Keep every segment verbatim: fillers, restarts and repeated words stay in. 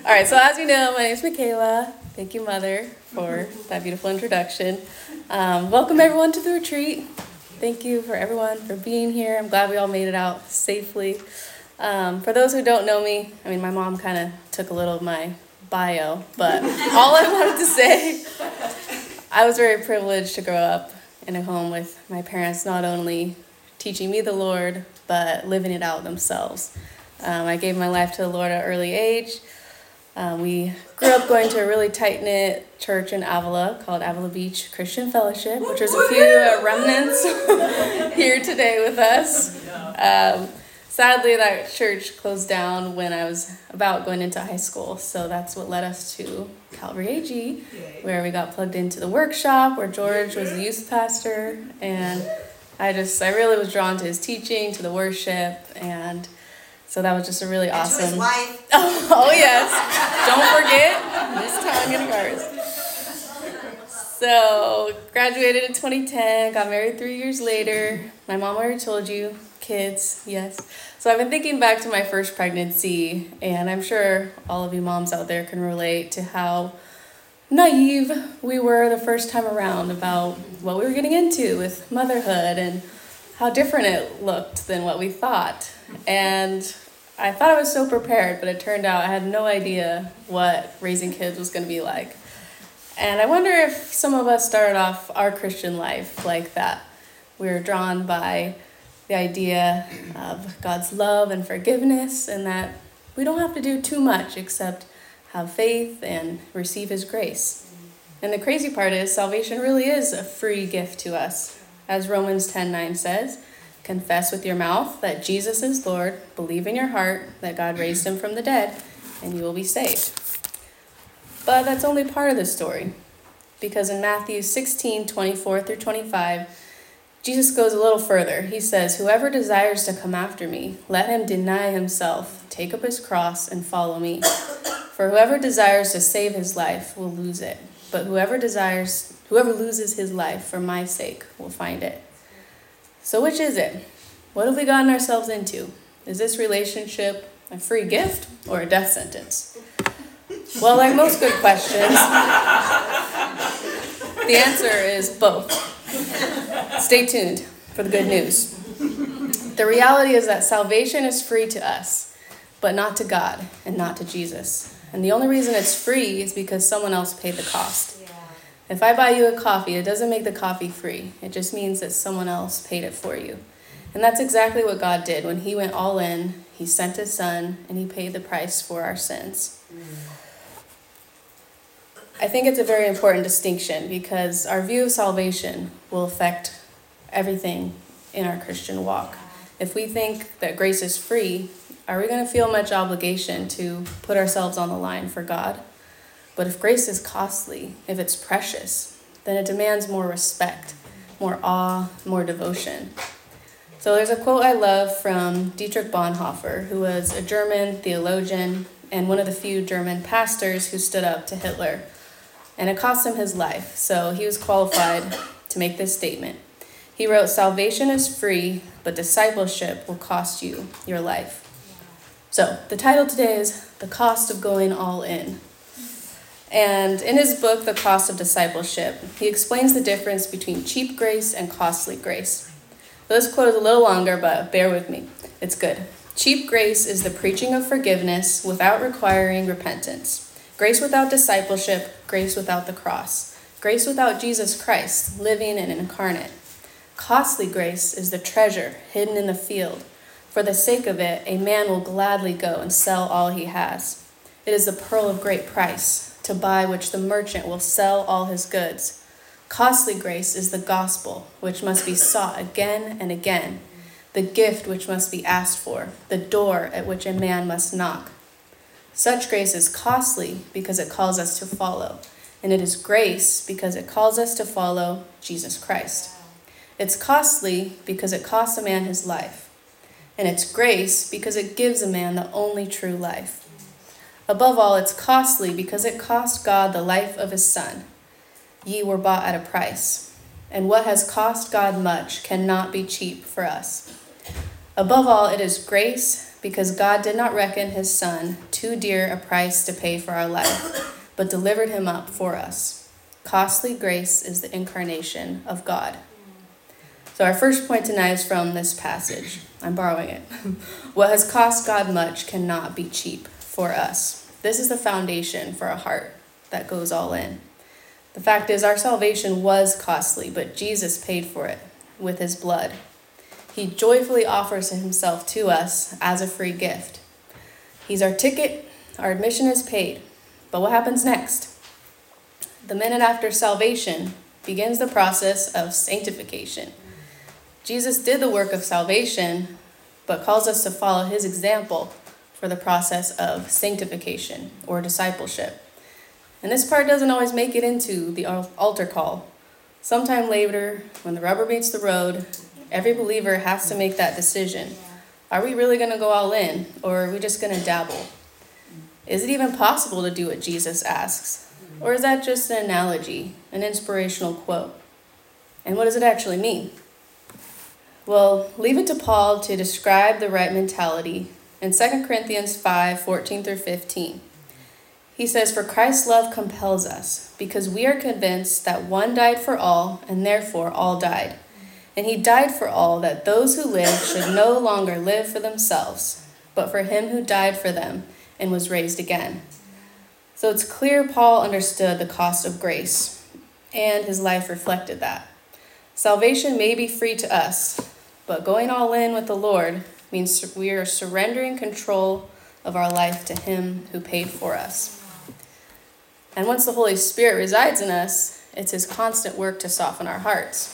All right, so as you know, my name is Michaela. Thank you, Mother, for that beautiful introduction. Um, welcome, everyone, to the retreat. Thank you for everyone for being here. I'm glad we all made it out safely. Um, for those who don't know me, I mean, my mom kind of took a little of my bio, but all I wanted to say, I was very privileged to grow up in a home with my parents not only teaching me the Lord, but living it out themselves. Um, I gave my life to the Lord at an early age. Um, we grew up going to a really tight-knit church in Avila called Avila Beach Christian Fellowship, which is a few uh, remnants here today with us. Um, sadly, that church closed down when I was about going into high school, so that's what led us to Calvary A G, where we got plugged into the workshop, where George was the youth pastor, and I just, I really was drawn to his teaching, to the worship, and so that was just a really and awesome. To his wife. Oh, oh yes. Don't forget Miss Tanya Garza. So graduated in twenty ten, got married three years later. My mom already told you, kids, yes. So I've been thinking back to my first pregnancy, and I'm sure all of you moms out there can relate to how naive we were the first time around about what we were getting into with motherhood and how different it looked than what we thought. And I thought I was so prepared, but it turned out I had no idea what raising kids was going to be like. And I wonder if some of us started off our Christian life like that. We were drawn by the idea of God's love and forgiveness, and that we don't have to do too much except have faith and receive His grace. And the crazy part is salvation really is a free gift to us. As Romans ten nine says, confess with your mouth that Jesus is Lord, believe in your heart that God raised Him from the dead, and you will be saved. But that's only part of the story, because in Matthew sixteen twenty-four through twenty-five, Jesus goes a little further. He says, whoever desires to come after me, let him deny himself, take up his cross, and follow me. For whoever desires to save his life will lose it, but whoever desires, whoever loses his life for my sake will find it. So which is it? What have we gotten ourselves into? Is this relationship a free gift or a death sentence? Well, like most good questions, the answer is both. Stay tuned for the good news. The reality is that salvation is free to us, but not to God and not to Jesus. And the only reason it's free is because someone else paid the cost. If I buy you a coffee, it doesn't make the coffee free. It just means that someone else paid it for you. And that's exactly what God did. When He went all in, He sent His Son, and He paid the price for our sins. I think it's a very important distinction because our view of salvation will affect everything in our Christian walk. If we think that grace is free, are we going to feel much obligation to put ourselves on the line for God? But if grace is costly, if it's precious, then it demands more respect, more awe, more devotion. So there's a quote I love from Dietrich Bonhoeffer, who was a German theologian and one of the few German pastors who stood up to Hitler. And it cost him his life, so he was qualified to make this statement. He wrote, salvation is free, but discipleship will cost you your life. So the title today is The Cost of Going All In. And in his book, The Cost of Discipleship, he explains the difference between cheap grace and costly grace. So this quote is a little longer, but bear with me. It's good. Cheap grace is the preaching of forgiveness without requiring repentance. Grace without discipleship, grace without the cross. Grace without Jesus Christ, living and incarnate. Costly grace is the treasure hidden in the field. For the sake of it, a man will gladly go and sell all he has. It is the pearl of great price, to buy which the merchant will sell all his goods. Costly grace is the gospel, which must be sought again and again, the gift which must be asked for, the door at which a man must knock. Such grace is costly because it calls us to follow, and it is grace because it calls us to follow Jesus Christ. It's costly because it costs a man his life, and it's grace because it gives a man the only true life. Above all, it's costly because it cost God the life of His Son. Ye were bought at a price, and what has cost God much cannot be cheap for us. Above all, it is grace because God did not reckon his Son too dear a price to pay for our life, but delivered him up for us. Costly grace is the incarnation of God. So our first point tonight is from this passage. I'm borrowing it. What has cost God much cannot be cheap for us. This is the foundation for a heart that goes all in. The fact is, our salvation was costly, but Jesus paid for it with his blood. He joyfully offers himself to us as a free gift. He's our ticket, our admission is paid. But what happens next? The minute after salvation begins the process of sanctification. Jesus did the work of salvation, but calls us to follow his example for the process of sanctification or discipleship. And this part doesn't always make it into the altar call. Sometime later, when the rubber meets the road, every believer has to make that decision. Are we really going to go all in, or are we just going to dabble? Is it even possible to do what Jesus asks? Or is that just an analogy, an inspirational quote? And what does it actually mean? Well, leave it to Paul to describe the right mentality in Second Corinthians five, fourteen through fifteen. He says, "For Christ's love compels us, because we are convinced that one died for all, and therefore all died. And he died for all, that those who live should no longer live for themselves, but for him who died for them and was raised again." So it's clear Paul understood the cost of grace, and his life reflected that. Salvation may be free to us, but going all in with the Lord means we are surrendering control of our life to him who paid for us. And once the Holy Spirit resides in us, it's his constant work to soften our hearts.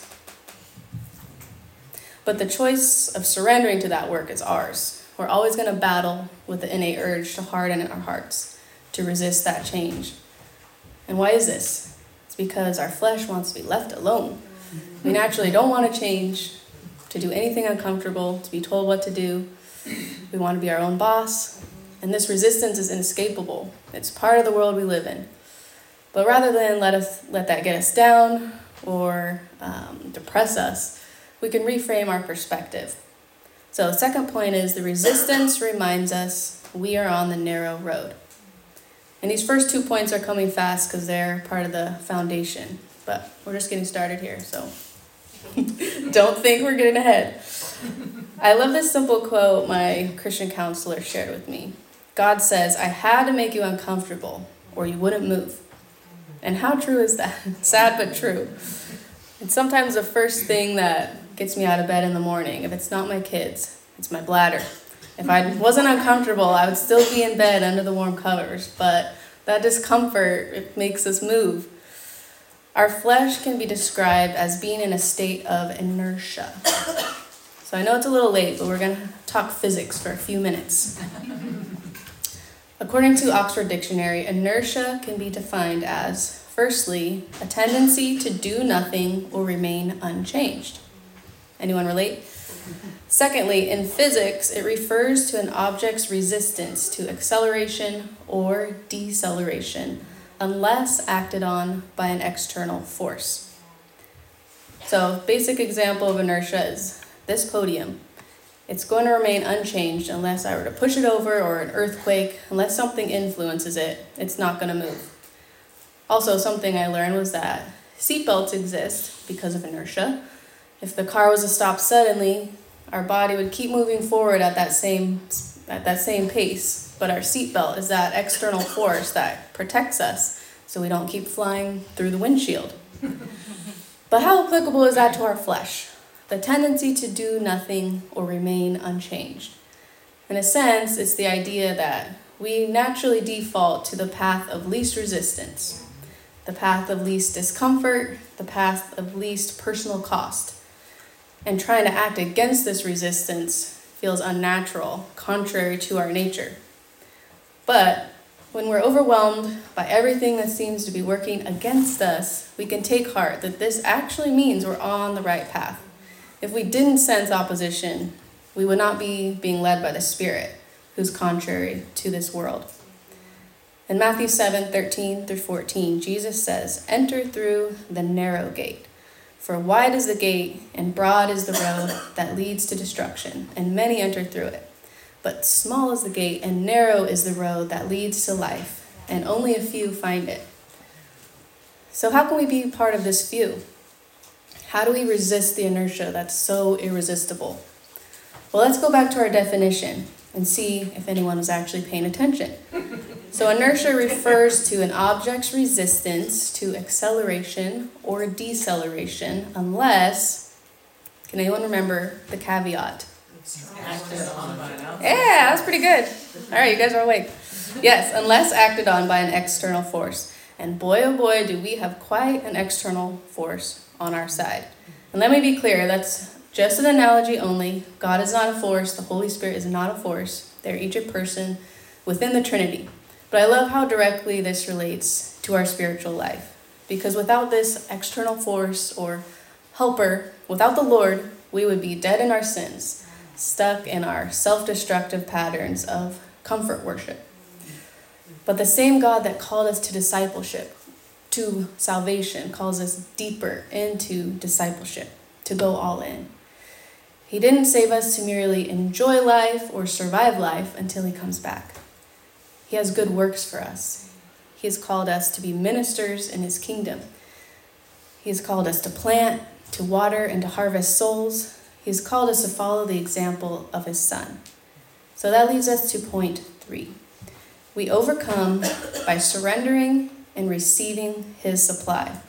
But the choice of surrendering to that work is ours. We're always going to battle with the innate urge to harden our hearts, to resist that change. And why is this? It's because our flesh wants to be left alone. We naturally don't want to change, to do anything uncomfortable, to be told what to do. We want to be our own boss. And this resistance is inescapable. It's part of the world we live in. But rather than let us let that get us down or um, depress us, we can reframe our perspective. So the second point is the resistance reminds us we are on the narrow road. And these first two points are coming fast because they're part of the foundation. But we're just getting started here, so don't think we're getting ahead. I love this simple quote my Christian counselor shared with me. God says, "I had to make you uncomfortable or you wouldn't move." And how true is that? Sad but true. It's sometimes the first thing that gets me out of bed in the morning. If it's not my kids, it's my bladder. If I wasn't uncomfortable, I would still be in bed under the warm covers. But that discomfort, it makes us move. Our flesh can be described as being in a state of inertia. So I know it's a little late, but we're going to talk physics for a few minutes. According to Oxford Dictionary, inertia can be defined as, firstly, a tendency to do nothing or remain unchanged. Anyone relate? Secondly, in physics, it refers to an object's resistance to acceleration or deceleration, unless acted on by an external force. So, basic example of inertia is this podium. It's going to remain unchanged unless I were to push it over, or an earthquake, unless something influences it, it's not going to move. Also, something I learned was that seatbelts exist because of inertia. If the car was to stop suddenly, our body would keep moving forward at that same at that same pace, but our seatbelt is that external force that protects us so we don't keep flying through the windshield. But how applicable is that to our flesh? The tendency to do nothing or remain unchanged. In a sense, it's the idea that we naturally default to the path of least resistance, the path of least discomfort, the path of least personal cost. And trying to act against this resistance feels unnatural, contrary to our nature. But when we're overwhelmed by everything that seems to be working against us, we can take heart that this actually means we're on the right path. If we didn't sense opposition, we would not be being led by the Spirit, who's contrary to this world. In Matthew seven, thirteen through fourteen, Jesus says, "Enter through the narrow gate. For wide is the gate, and broad is the road that leads to destruction, and many enter through it. But small is the gate and narrow is the road that leads to life, and only a few find it. So how can we be part of this few? How do we resist the inertia that's so irresistible? Well, let's go back to our definition and see if anyone was actually paying attention. So inertia refers to an object's resistance to acceleration or deceleration unless, can anyone remember the caveat? Acted on by an outside. Yeah, that's pretty good. All right, you guys are awake. Yes, unless acted on by an external force. And boy, oh boy, do we have quite an external force on our side. And let me be clear, that's just an analogy only. God is not a force. The Holy Spirit is not a force. They're each a person within the Trinity. But I love how directly this relates to our spiritual life. Because without this external force or helper, without the Lord, we would be dead in our sins, stuck in our self-destructive patterns of comfort worship. But the same God that called us to discipleship, to salvation, calls us deeper into discipleship, to go all in. He didn't save us to merely enjoy life or survive life until he comes back. He has good works for us. He has called us to be ministers in his kingdom. He has called us to plant, to water, and to harvest souls. He has called us to follow the example of his Son. So that leads us to point three. We overcome by surrendering and receiving his supply.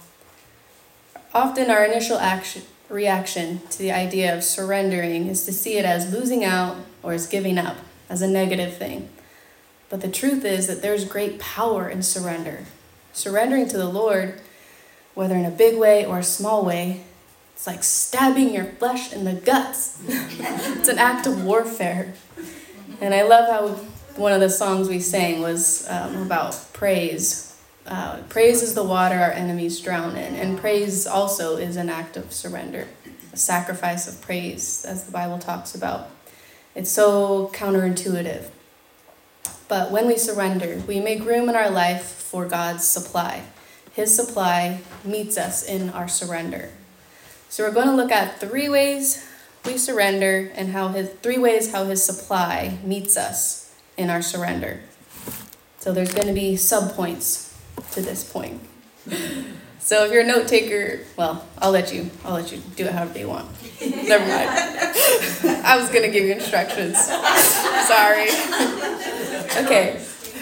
Often our initial action, reaction to the idea of surrendering is to see it as losing out or as giving up, as a negative thing. But the truth is that there's great power in surrender. Surrendering to the Lord, whether in a big way or a small way, it's like stabbing your flesh in the guts. It's an act of warfare. And I love how one of the songs we sang was um, about praise. Uh, praise is the water our enemies drown in. And praise also is an act of surrender, a sacrifice of praise, as the Bible talks about. It's so counterintuitive. But when we surrender, we make room in our life for God's supply. His supply meets us in our surrender. So we're going to look at three ways we surrender and how his three ways how his supply meets us in our surrender. So there's going to be subpoints to this point. So if you're a note taker, well, I'll let you. I'll let you do it however you want. Never mind. I was going to give you instructions. Sorry. Okay.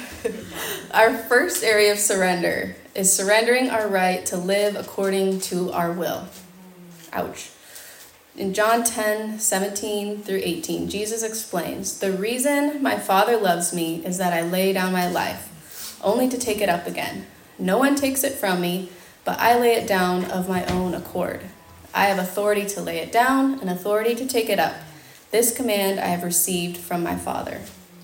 Our first area of surrender is surrendering our right to live according to our will. Ouch. In John ten, seventeen through eighteen, Jesus explains, "The reason my Father loves me is that I lay down my life, only to take it up again. No one takes it from me, but I lay it down of my own accord. I have authority to lay it down and authority to take it up. This command I have received from my Father."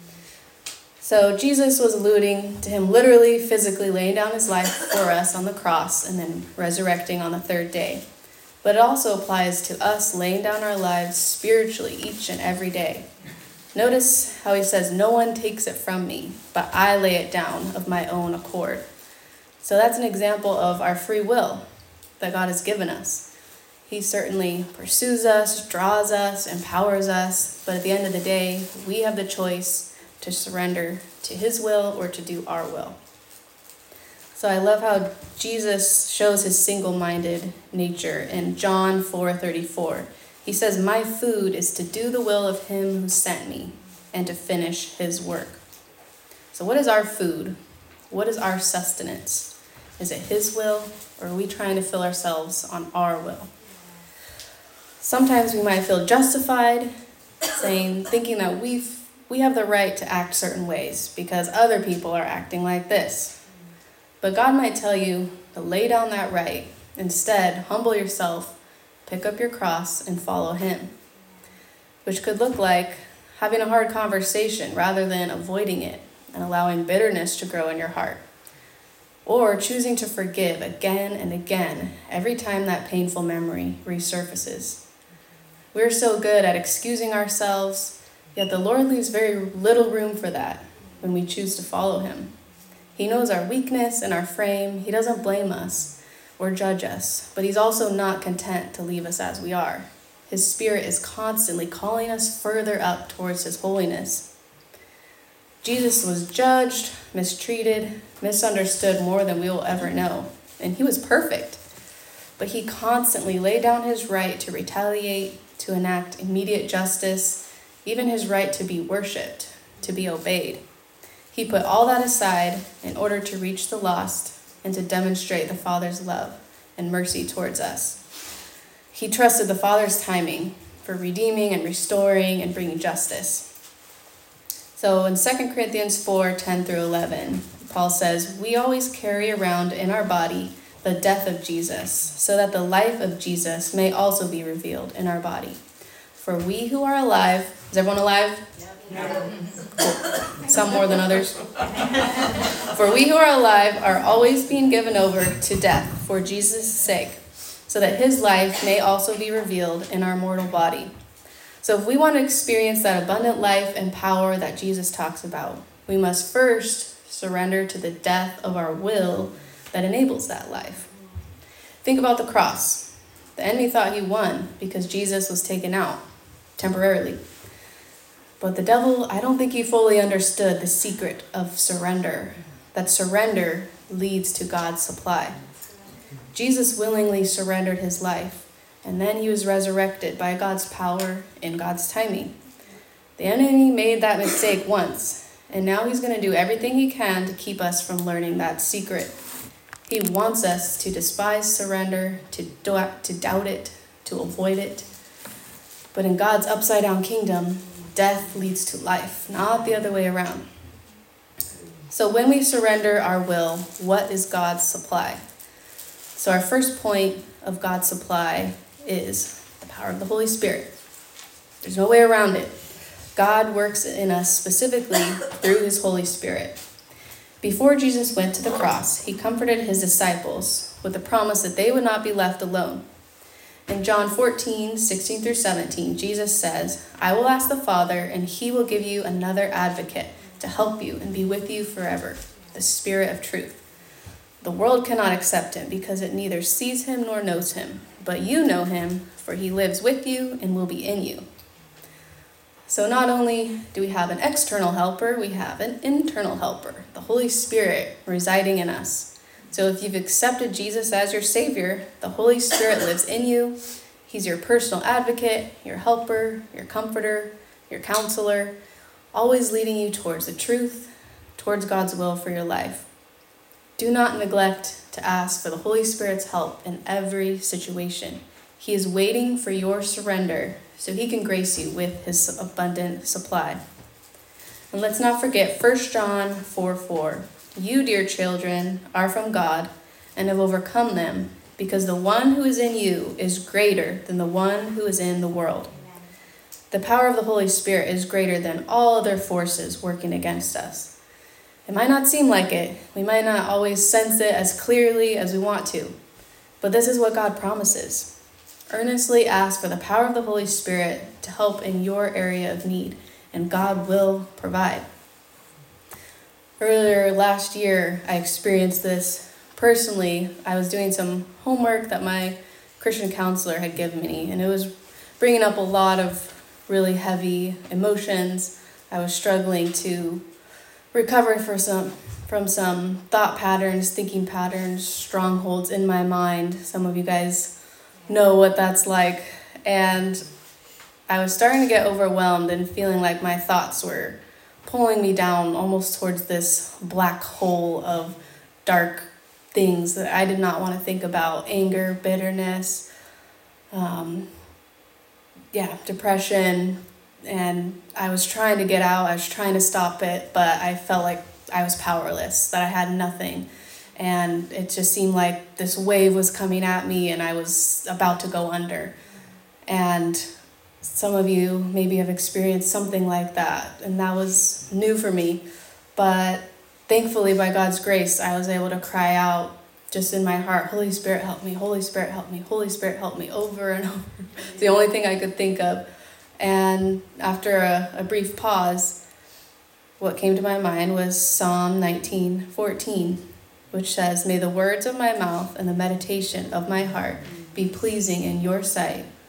So Jesus was alluding to him literally, physically laying down his life for us on the cross and then resurrecting on the third day. But it also applies to us laying down our lives spiritually each and every day. Notice how he says, "No one takes it from me, but I lay it down of my own accord." So that's an example of our free will that God has given us. He certainly pursues us, draws us, empowers us, but at the end of the day, we have the choice to surrender to his will or to do our will. So I love how Jesus shows his single-minded nature in John four thirty-four. He says, "My food is to do the will of him who sent me and to finish his work." So what is our food? What is our sustenance? Is it his will, or are we trying to fill ourselves on our will? Sometimes we might feel justified saying, thinking that we've we have the right to act certain ways because other people are acting like this. But God might tell you to lay down that right. Instead, humble yourself, pick up your cross, and follow him. Which could look like having a hard conversation rather than avoiding it and allowing bitterness to grow in your heart. Or choosing to forgive again and again every time that painful memory resurfaces. We're so good at excusing ourselves, yet the Lord leaves very little room for that when we choose to follow him. He knows our weakness and our frame. He doesn't blame us or judge us, but he's also not content to leave us as we are. His Spirit is constantly calling us further up towards His holiness. Jesus was judged, mistreated, misunderstood more than we will ever know, and He was perfect. But He constantly laid down His right to retaliate, to enact immediate justice, even His right to be worshipped, to be obeyed. He put all that aside in order to reach the lost and to demonstrate the Father's love and mercy towards us. He trusted the Father's timing for redeeming and restoring and bringing justice. So in Second Corinthians four, ten through eleven, Paul says, "We always carry around in our body the death of Jesus, so that the life of Jesus may also be revealed in our body. For we who are alive," is everyone alive? Cool. Some more than others. "For we who are alive are always being given over to death for Jesus' sake, so that His life may also be revealed in our mortal body." So if we want to experience that abundant life and power that Jesus talks about, we must first surrender to the death of our will that enables that life. Think about the cross. The enemy thought he won because Jesus was taken out temporarily. But the devil, I don't think he fully understood the secret of surrender, that surrender leads to God's supply. Jesus willingly surrendered His life, and then He was resurrected by God's power and God's timing. The enemy made that mistake once, and now he's going to do everything he can to keep us from learning that secret. He wants us to despise surrender, to, do- to doubt it, to avoid it. But in God's upside-down kingdom, death leads to life, not the other way around. So when we surrender our will, what is God's supply? So our first point of God's supply is the power of the Holy Spirit. There's no way around it. God works in us specifically through His Holy Spirit. Before Jesus went to the cross, He comforted His disciples with the promise that they would not be left alone. In John fourteen, sixteen through seventeen, Jesus says, "I will ask the Father, and He will give you another advocate to help you and be with you forever, the Spirit of truth. The world cannot accept Him because it neither sees Him nor knows Him, but you know Him, for He lives with you and will be in you." So not only do we have an external helper, we have an internal helper, the Holy Spirit residing in us. So if you've accepted Jesus as your Savior, the Holy Spirit lives in you. He's your personal advocate, your helper, your comforter, your counselor, always leading you towards the truth, towards God's will for your life. Do not neglect to ask for the Holy Spirit's help in every situation. He is waiting for your surrender so He can grace you with His abundant supply. And let's not forget First John four four. "You, dear children, are from God and have overcome them, because the one who is in you is greater than the one who is in the world." The power of the Holy Spirit is greater than all other forces working against us. It might not seem like it. We might not always sense it as clearly as we want to. But this is what God promises. Earnestly ask for the power of the Holy Spirit to help in your area of need, and God will provide. Earlier last year, I experienced this personally. I was doing some homework that my Christian counselor had given me, and it was bringing up a lot of really heavy emotions. I was struggling to recover for some, from some thought patterns, thinking patterns, strongholds in my mind. Some of you guys know what that's like. And I was starting to get overwhelmed and feeling like my thoughts were pulling me down almost towards this black hole of dark things that I did not want to think about. Anger, bitterness, um, yeah, depression. And I was trying to get out. I was trying to stop it, but I felt like I was powerless, that I had nothing. And it just seemed like this wave was coming at me and I was about to go under. And some of you maybe have experienced something like that, and that was new for me. But thankfully, by God's grace, I was able to cry out just in my heart, "Holy Spirit, help me, Holy Spirit, help me, Holy Spirit, help me," over and over. It's the only thing I could think of. And after a, a brief pause, what came to my mind was Psalm nineteen fourteen, which says, "May the words of my mouth and the meditation of my heart be pleasing in your sight,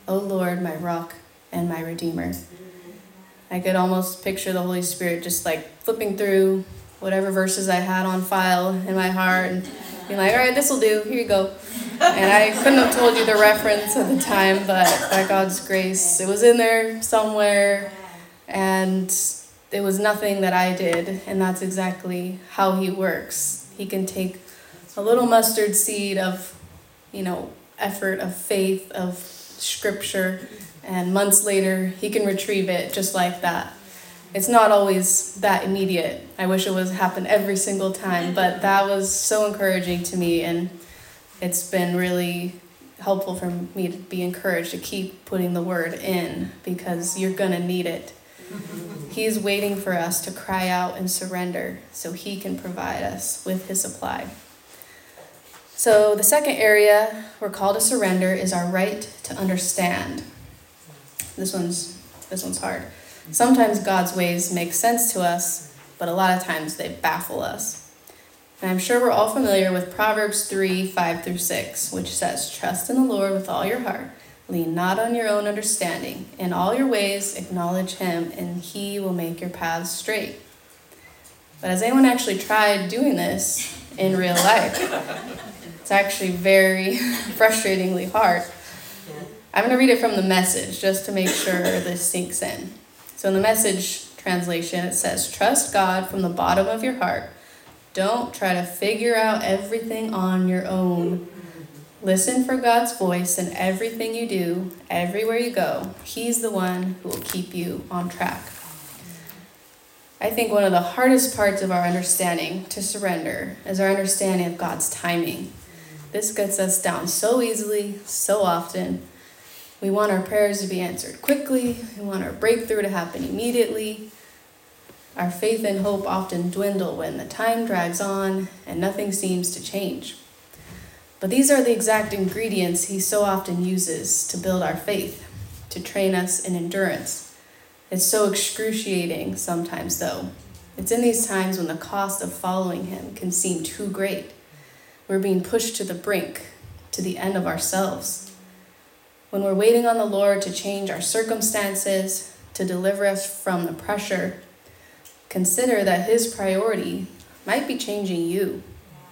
O Lord, my rock and my redeemer. I could almost picture the Holy Spirit just like flipping through whatever verses I had on file in my heart and being like, all right, this will do, here you go. And I couldn't have told you the reference at the time, but by God's grace, it was in there somewhere, and it was nothing that I did, and that's exactly how he works. He can take a little mustard seed of, you know, effort, of faith, of scripture, and months later, he can retrieve it just like that. It's not always that immediate. I wish it was happen every single time, but that was so encouraging to me, and it's been really helpful for me to be encouraged to keep putting the word in, because you're going to need it. He's waiting for us to cry out and surrender so he can provide us with his supply. So the second area we're called to surrender is our right to understand. This one's this one's hard. Sometimes God's ways make sense to us, but a lot of times they baffle us. And I'm sure we're all familiar with Proverbs three, five through six, which says, trust in the Lord with all your heart. Lean not on your own understanding. In all your ways acknowledge him, and he will make your paths straight. But has anyone actually tried doing this in real life? It's actually very frustratingly hard. I'm going to read it from the Message just to make sure this sinks in. So in the Message translation, it says, trust God from the bottom of your heart. Don't try to figure out everything on your own. Listen for God's voice in everything you do, everywhere you go. He's the one who will keep you on track. I think one of the hardest parts of our understanding to surrender is our understanding of God's timing. This gets us down so easily, so often. We want our prayers to be answered quickly. We want our breakthrough to happen immediately. Our faith and hope often dwindle when the time drags on and nothing seems to change. But these are the exact ingredients he so often uses to build our faith, to train us in endurance. It's so excruciating sometimes, though. It's in these times when the cost of following him can seem too great. We're being pushed to the brink, to the end of ourselves. When we're waiting on the Lord to change our circumstances, to deliver us from the pressure, consider that his priority might be changing you.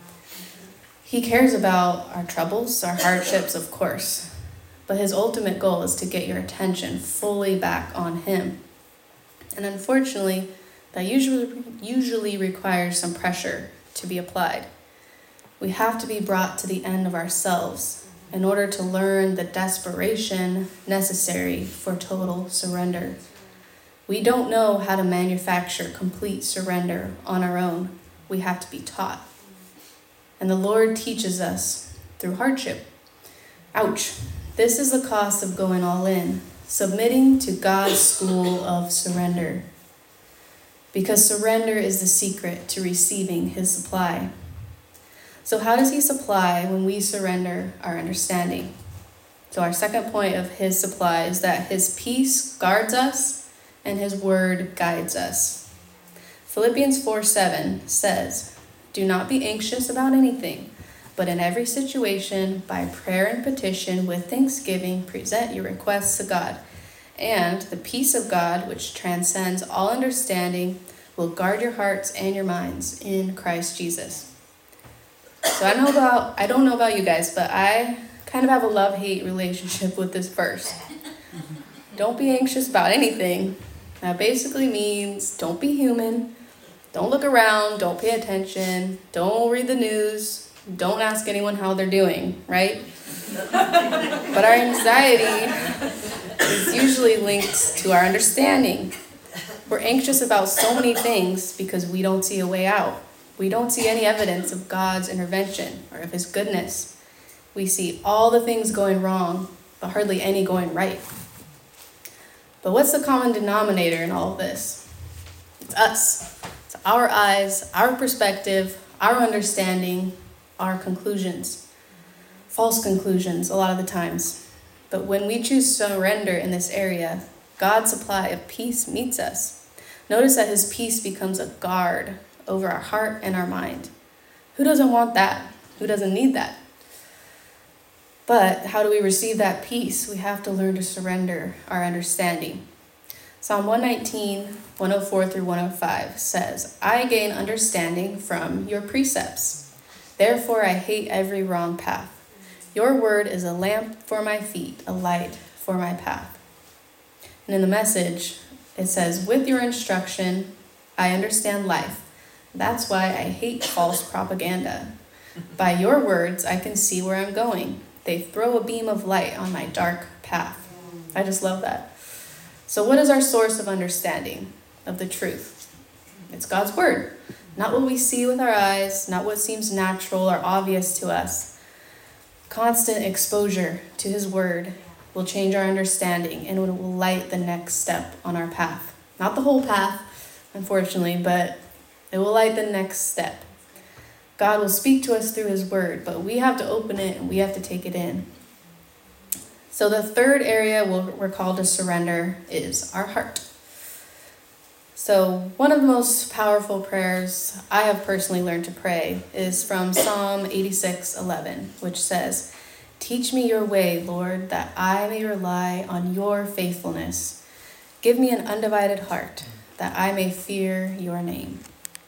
He cares about our troubles, our hardships, of course, but his ultimate goal is to get your attention fully back on him. And unfortunately, that usually usually requires some pressure to be applied. We have to be brought to the end of ourselves in order to learn the desperation necessary for total surrender. We don't know how to manufacture complete surrender on our own. We have to be taught. And the Lord teaches us through hardship. Ouch. This is the cost of going all in, submitting to God's school of surrender. Because surrender is the secret to receiving his supply. So how does he supply when we surrender our understanding? So our second point of his supply is that his peace guards us and his word guides us. Philippians four seven says, do not be anxious about anything, but in every situation, by prayer and petition with thanksgiving, present your requests to God. And the peace of God, which transcends all understanding, will guard your hearts and your minds in Christ Jesus. So I know about, I don't know about you guys, but I kind of have a love-hate relationship with this verse. Don't be anxious about anything. That basically means don't be human. Don't look around. Don't pay attention. Don't read the news. Don't ask anyone how they're doing, right? But our anxiety is usually linked to our understanding. We're anxious about so many things because we don't see a way out. We don't see any evidence of God's intervention or of his goodness. We see all the things going wrong, but hardly any going right. But what's the common denominator in all of this? It's us. It's our eyes, our perspective, our understanding, our conclusions. False conclusions a lot of the times. But when we choose surrender in this area, God's supply of peace meets us. Notice that his peace becomes a guard over our heart and our mind. Who doesn't want that? Who doesn't need that? But how do we receive that peace? We have to learn to surrender our understanding. Psalm one nineteen, one oh four through one oh five says, I gain understanding from your precepts. Therefore I hate every wrong path. Your word is a lamp for my feet, a light for my path. And in the Message, it says, with your instruction, I understand life. That's why I hate false propaganda. By your words, I can see where I'm going. They throw a beam of light on my dark path. I just love that. So what is our source of understanding of the truth? It's God's word. Not what we see with our eyes, not what seems natural or obvious to us. Constant exposure to his word will change our understanding and it will light the next step on our path. Not the whole path, unfortunately, but it will light the next step. God will speak to us through his word, but we have to open it and we have to take it in. So the third area we're called to surrender is our heart. So one of the most powerful prayers I have personally learned to pray is from Psalm eighty-six eleven, which says, teach me your way, Lord, that I may rely on your faithfulness. Give me an undivided heart, that I may fear your name.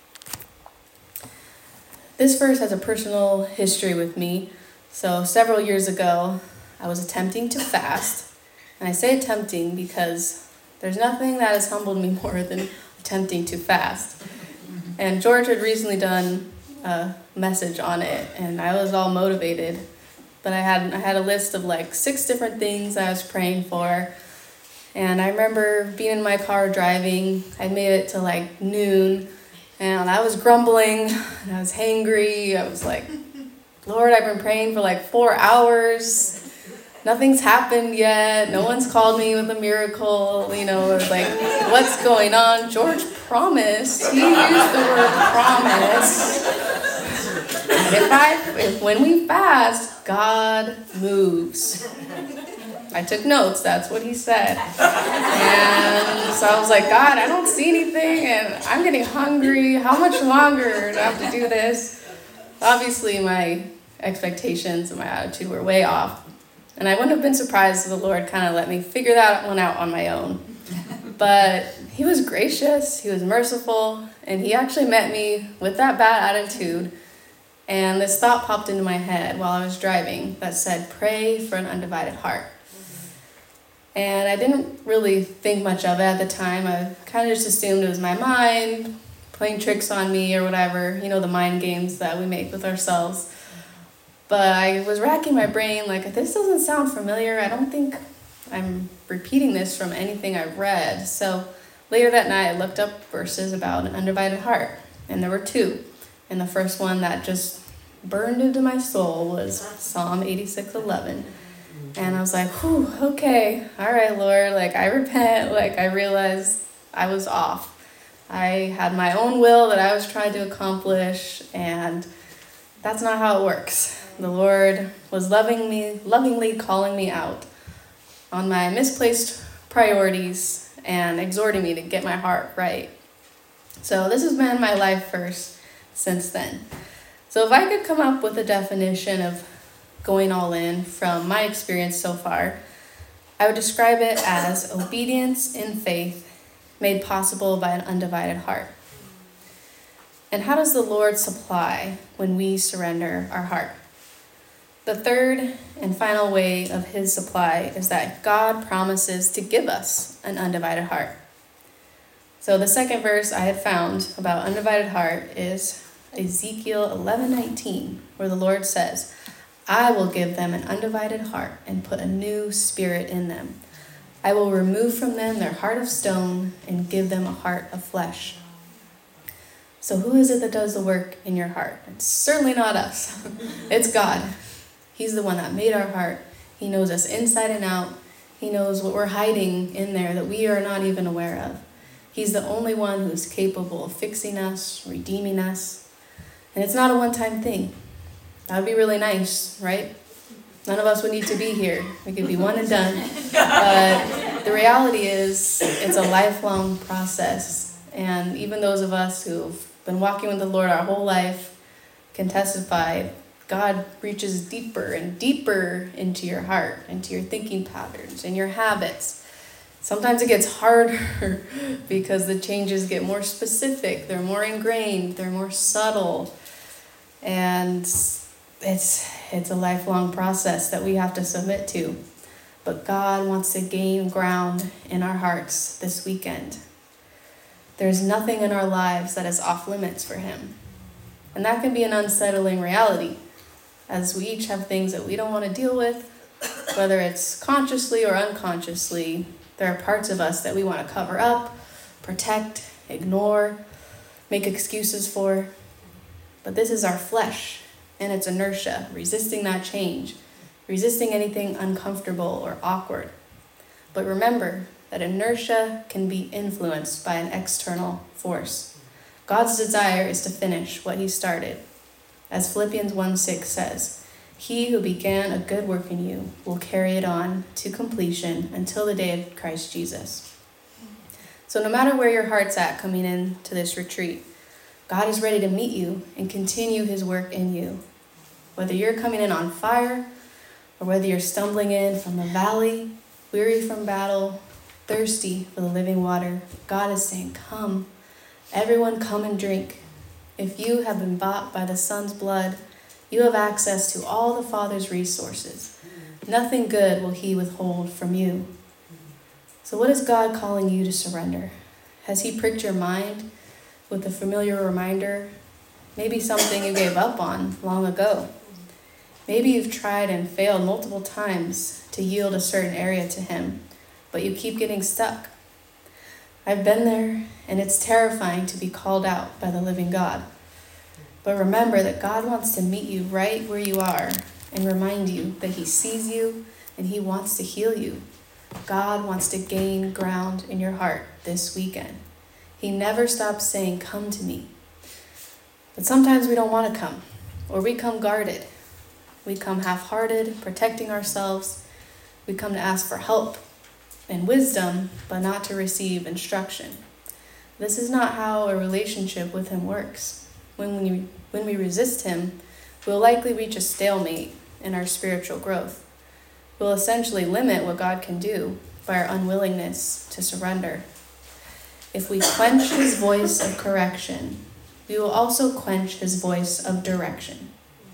This verse has a personal history with me. So several years ago, I was attempting to fast. And I say attempting because there's nothing that has humbled me more than attempting to fast. And George had recently done a message on it, and I was all motivated. But I had I had a list of like six different things I was praying for. And I remember being in my car driving. I made it to like noon. And I was grumbling, and I was hangry. I was like, Lord, I've been praying for like four hours. Nothing's happened yet. No one's called me with a miracle. You know, like, what's going on? George promised. He used the word promise. If I, if when we fast, God moves. I took notes, that's what he said. And so I was like, God, I don't see anything, and I'm getting hungry. How much longer do I have to do this? Obviously, my expectations and my attitude were way off. And I wouldn't have been surprised if the Lord kind of let me figure that one out on my own. But he was gracious, he was merciful, and he actually met me with that bad attitude. And this thought popped into my head while I was driving that said, pray for an undivided heart. And I didn't really think much of it at the time. I kind of just assumed it was my mind playing tricks on me or whatever, you know, the mind games that we make with ourselves. But I was racking my brain like, this doesn't sound familiar. I don't think I'm repeating this from anything I've read. So later that night, I looked up verses about an undivided heart, and there were two. And the first one that just burned into my soul was Psalm eighty-six eleven. And I was like, whew, okay, all right, Lord, like, I repent, like, I realized I was off. I had my own will that I was trying to accomplish, and that's not how it works. The Lord was loving me, lovingly calling me out on my misplaced priorities and exhorting me to get my heart right. So this has been my life verse since then. So if I could come up with a definition of going all in from my experience so far, I would describe it as obedience in faith made possible by an undivided heart. And how does the Lord supply when we surrender our heart? The third and final way of his supply is that God promises to give us an undivided heart. So the second verse I had found about undivided heart is Ezekiel eleven nineteen, where the Lord says, I will give them an undivided heart and put a new spirit in them. I will remove from them their heart of stone and give them a heart of flesh. So who is it that does the work in your heart? It's certainly not us. It's God. He's the one that made our heart. He knows us inside and out. He knows what we're hiding in there that we are not even aware of. He's the only one who's capable of fixing us, redeeming us. And it's not a one-time thing. That would be really nice, right? None of us would need to be here. We could be one and done. But the reality is, it's a lifelong process. And even those of us who've been walking with the Lord our whole life can testify God reaches deeper and deeper into your heart, into your thinking patterns and your habits. Sometimes it gets harder because the changes get more specific, they're more ingrained, they're more subtle. And it's it's a lifelong process that we have to submit to. But God wants to gain ground in our hearts this weekend. There's nothing in our lives that is off limits for him. And that can be an unsettling reality, as we each have things that we don't want to deal with, whether it's consciously or unconsciously. There are parts of us that we want to cover up, protect, ignore, make excuses for. But this is our flesh and its inertia, resisting that change, resisting anything uncomfortable or awkward. But remember that inertia can be influenced by an external force. God's desire is to finish what he started. As Philippians one six says, he who began a good work in you will carry it on to completion until the day of Christ Jesus. So no matter where your heart's at coming into this retreat, God is ready to meet you and continue his work in you. Whether you're coming in on fire, or whether you're stumbling in from the valley, weary from battle, thirsty for the living water, God is saying, come. Everyone come and drink. If you have been bought by the Son's blood, you have access to all the Father's resources. Nothing good will he withhold from you. So what is God calling you to surrender? Has he pricked your mind with a familiar reminder? Maybe something you gave up on long ago. Maybe you've tried and failed multiple times to yield a certain area to him, but you keep getting stuck. I've been there, and it's terrifying to be called out by the living God. But remember that God wants to meet you right where you are and remind you that he sees you and he wants to heal you. God wants to gain ground in your heart this weekend. He never stops saying, come to me. But sometimes we don't want to come, or we come guarded. We come half-hearted, protecting ourselves. We come to ask for help and wisdom, but not to receive instruction. This is not how a relationship with him works. When we, when we resist him, we'll likely reach a stalemate in our spiritual growth. We'll essentially limit what God can do by our unwillingness to surrender. If we quench his voice of correction, we will also quench his voice of direction.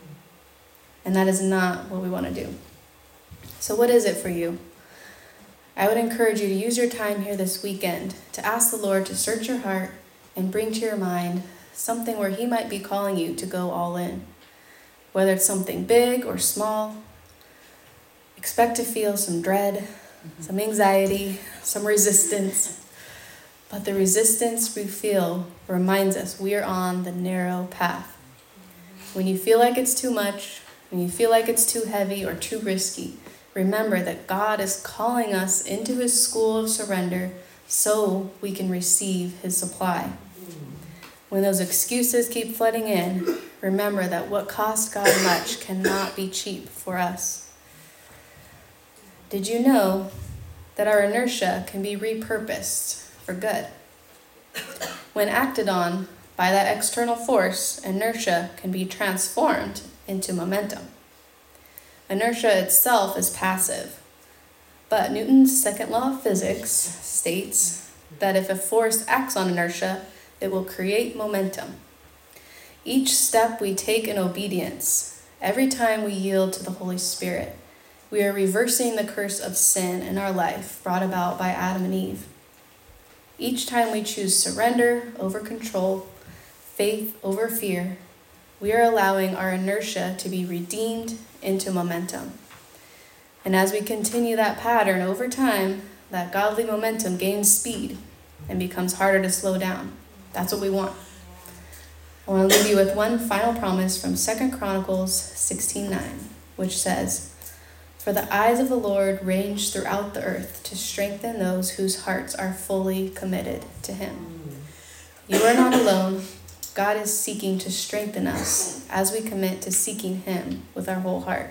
And that is not what we want to do. So what is it for you? I would encourage you to use your time here this weekend to ask the Lord to search your heart and bring to your mind something where he might be calling you to go all in. Whether it's something big or small, expect to feel some dread, some anxiety, some resistance. But the resistance we feel reminds us we are on the narrow path. When you feel like it's too much, when you feel like it's too heavy or too risky, remember that God is calling us into his school of surrender so we can receive his supply. When those excuses keep flooding in, remember that what cost God much cannot be cheap for us. Did you know that our inertia can be repurposed for good? When acted on by that external force, inertia can be transformed into momentum. Inertia itself is passive, but Newton's second law of physics states that if a force acts on inertia, it will create momentum. Each step we take in obedience, every time we yield to the Holy Spirit, we are reversing the curse of sin in our life brought about by Adam and Eve. Each time we choose surrender over control, faith over fear, we are allowing our inertia to be redeemed into momentum. And as we continue that pattern over time, that godly momentum gains speed and becomes harder to slow down. That's what we want. I want to leave you with one final promise from Second Chronicles sixteen nine, which says, "For the eyes of the Lord range throughout the earth to strengthen those whose hearts are fully committed to him." You are not alone. God is seeking to strengthen us as we commit to seeking him with our whole heart.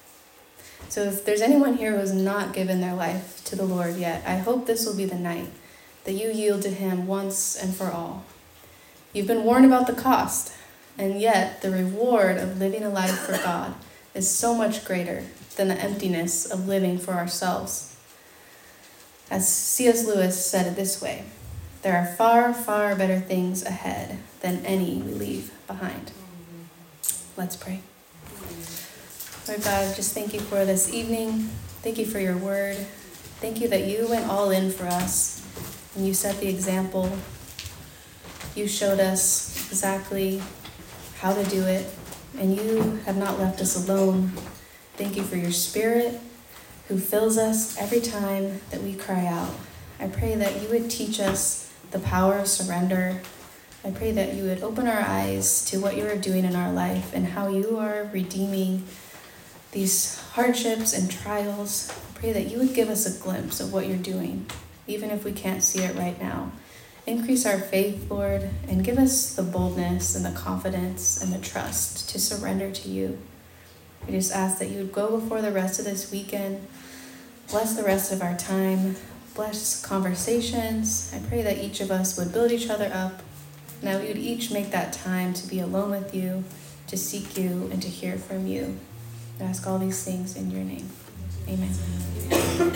So if there's anyone here who has not given their life to the Lord yet, I hope this will be the night that you yield to him once and for all. You've been warned about the cost. And yet, the reward of living a life for God is so much greater than the emptiness of living for ourselves. As C S Lewis said it this way, there are far, far better things ahead than any we leave behind. Let's pray. Lord God, just thank you for this evening. Thank you for your word. Thank you that you went all in for us and you set the example. You showed us exactly how to do it, and you have not left us alone. Thank you for your Spirit who fills us every time that we cry out. I pray that you would teach us the power of surrender. I pray that you would open our eyes to what you are doing in our life and how you are redeeming these hardships and trials. I pray that you would give us a glimpse of what you're doing, even if we can't see it right now. Increase our faith, Lord, and give us the boldness and the confidence and the trust to surrender to you. We just ask that you would go before the rest of this weekend, bless the rest of our time, bless conversations. I pray that each of us would build each other up, and that we would each make that time to be alone with you, to seek you, and to hear from you. I ask all these things in your name. Amen.